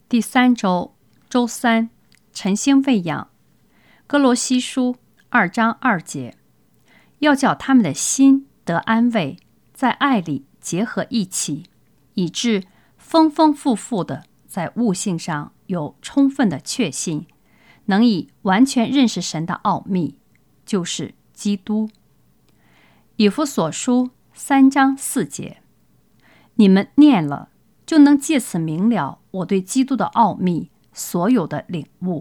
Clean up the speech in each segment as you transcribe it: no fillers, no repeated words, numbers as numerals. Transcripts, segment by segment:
第3周周3，晨星喂养。哥罗西书2章2节，要叫他们的心得安慰，在爱里结合一起，以致丰丰富富的在悟性上有充分的确信，能以完全认识神的奥秘，就是基督。以弗所书3章4节，你们念了，就能借此明了我对基督的奥秘所有的领悟。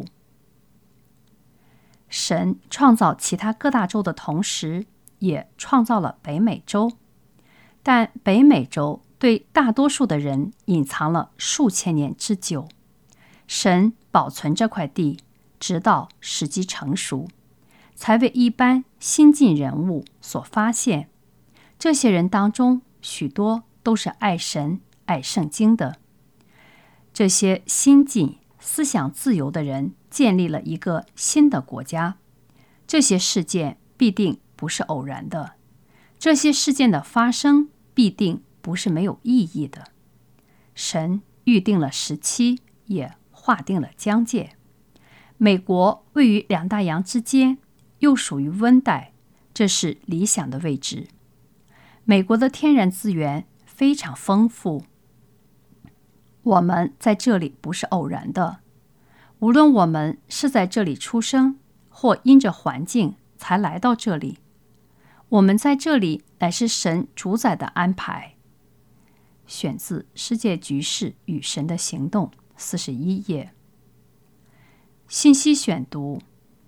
神创造其他各大洲的同时，也创造了北美洲，但北美洲对大多数的人隐藏了数千年之久。神保存这块地，直到时机成熟，才为一般新晋人物所发现。这些人当中，许多都是爱神、爱圣经的。这些新晋、思想自由的人建立了一个新的国家。这些事件必定不是偶然的，这些事件的发生必定不是没有意义的。神预定了时期，也划定了疆界。美国位于两大洋之间，又属于温带，这是理想的位置。美国的天然资源非常丰富，我们在这里不是偶然的。无论我们是在这里出生，或因着环境才来到这里，我们在这里乃是神主宰的安排。选自《世界局势与神的行动》41页。信息选读：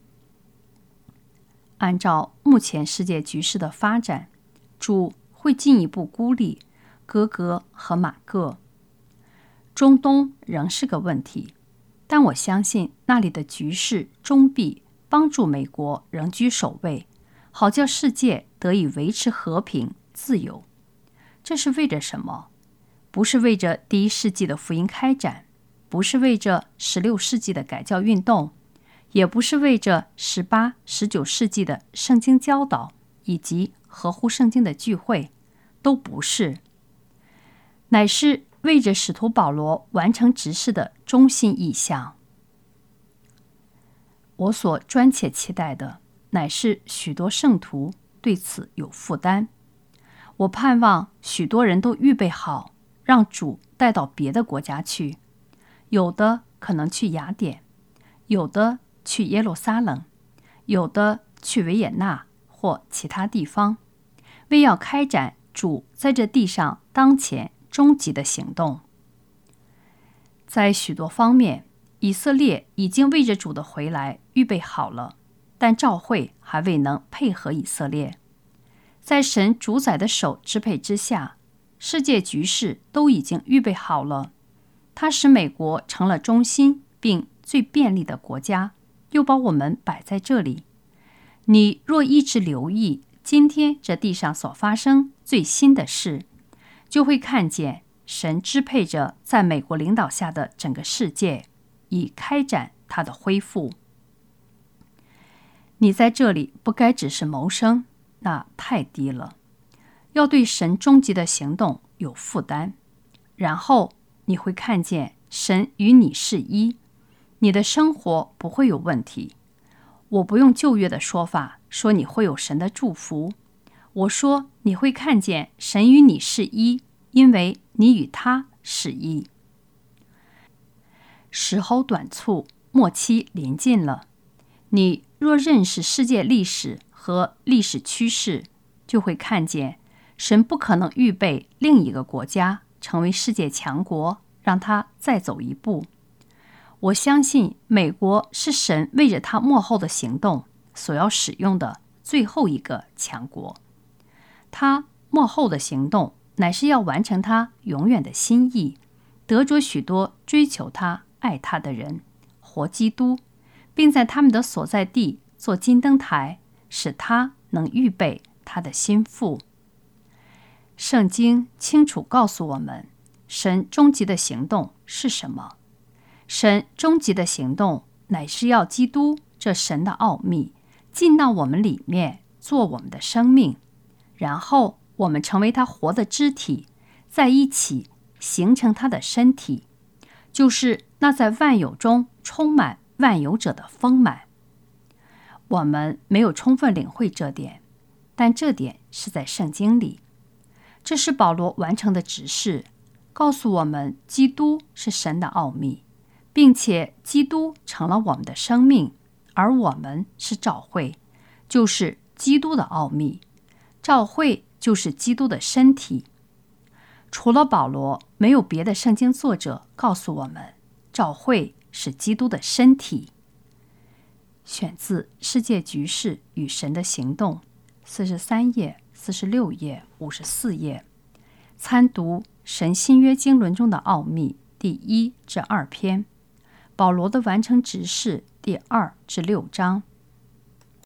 按照目前世界局势的发展，主会进一步孤立哥哥和马各。中东仍是个问题，但我相信那里的局势终必帮助美国仍居首位，好叫世界得以维持和平自由。这是为着什么？不是为着第1世纪的福音开展，不是为着16世纪的改教运动，也不是为着18、19世纪的圣经教导以及合乎圣经的聚会，都不是，乃是为着使徒保罗完成职事的中心意向。我所专切期待的，乃是许多圣徒对此有负担。我盼望许多人都预备好，让主带到别的国家去，有的可能去雅典，有的去耶路撒冷，有的去维也纳或其他地方，为要开展主在这地上当前终极的行动。在许多方面，以色列已经为着主的回来预备好了，但教会还未能配合以色列。在神主宰的手支配之下，世界局势都已经预备好了。它使美国成了中心并最便利的国家，又把我们摆在这里。你若一直留意今天这地上所发生最新的事，就会看见神支配着在美国领导下的整个世界，以开展它的恢复。你在这里不该只是谋生，那太低了，要对神终极的行动有负担。然后你会看见神与你是一，你的生活不会有问题。我不用旧约的说法说你会有神的祝福，我说你会看见神与你是一，因为你与他是一。时候短促，末期临近了。你若认识世界历史和历史趋势，就会看见神不可能预备另一个国家成为世界强国，让他再走一步。我相信美国是神为着他末后的行动所要使用的最后一个强国。他末后的行动乃是要完成他永远的心意，得着许多追求他、爱他的人，活基督，并在他们的所在地做金灯台，使他能预备他的心腹。圣经清楚告诉我们，神终极的行动是什么？神终极的行动乃是要基督这神的奥秘进到我们里面，做我们的生命，然后我们成为他活的肢体，在一起形成他的身体。 就是那在万有中充满万有者的丰满。我们没有充分领会这点，但这点是在圣经里。这是保罗完成的指示，告诉我们基督是神的奥秘，并且基督成了我们的生命，而我们是教会，就是基督的奥秘。教会就是基督的身体。除了保罗，没有别的圣经作者告诉我们，教会是基督的身体。选自《世界局势与神的行动》，43页、46页、54页。参读《神新约经纶中的奥秘》第1至2篇，保罗的完成执事第2至6章。